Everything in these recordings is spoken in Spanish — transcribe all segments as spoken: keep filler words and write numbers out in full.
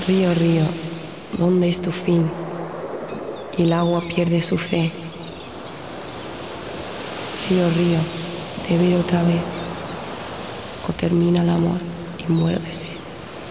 Río, río, ¿dónde es tu fin? Y el agua pierde su fe. Río, río, te veo otra vez. O termina el amor y muero de sed.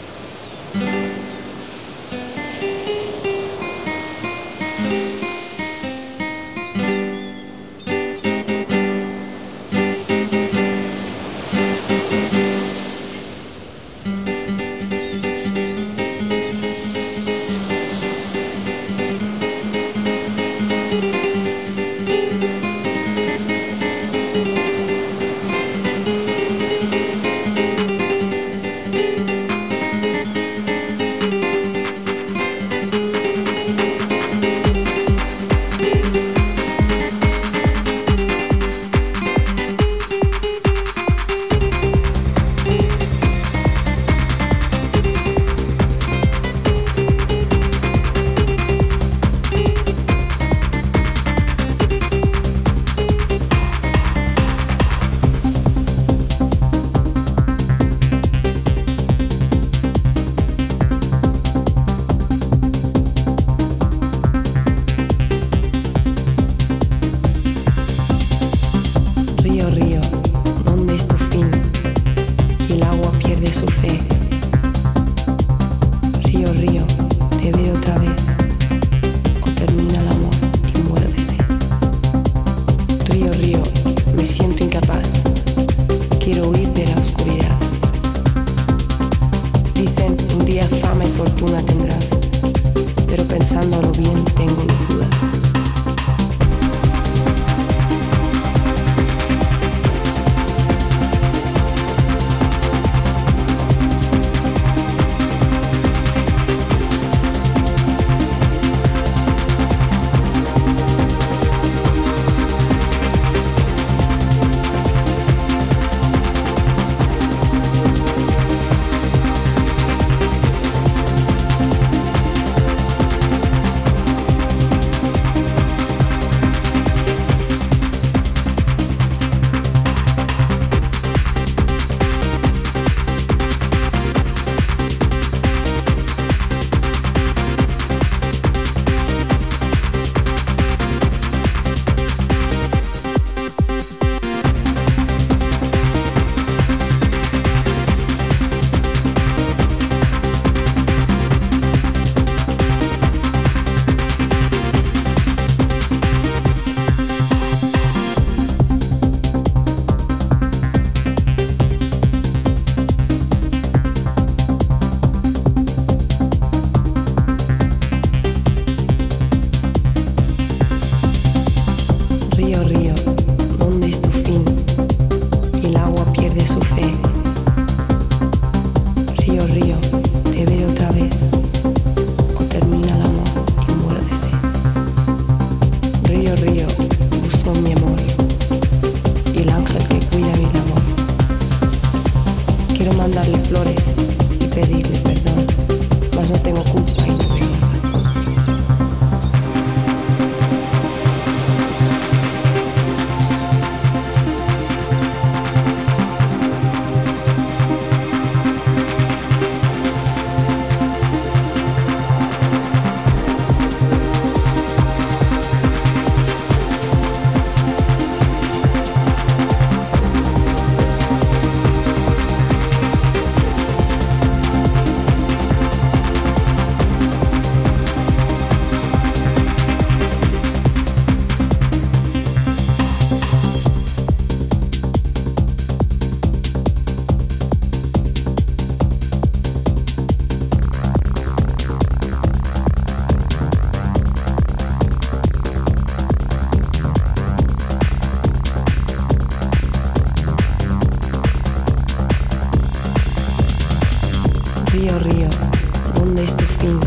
Río, río, ¿dónde es tu fin?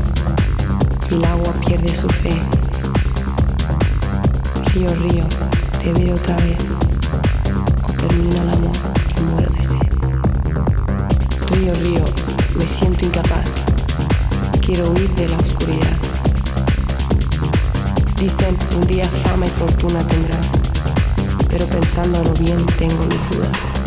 Y el agua pierde su fe. Río, río, te veo otra vez. O termina el amor y muero de sed. Río, río, me siento incapaz. Quiero huir de la oscuridad. Dicen, un día fama y fortuna tendrás, pero pensándolo bien tengo mis dudas.